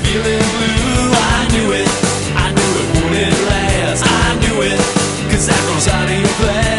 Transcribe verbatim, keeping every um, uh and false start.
feeling blue. I knew it, I knew it wouldn't last. I knew it, cause that grows out of your glass.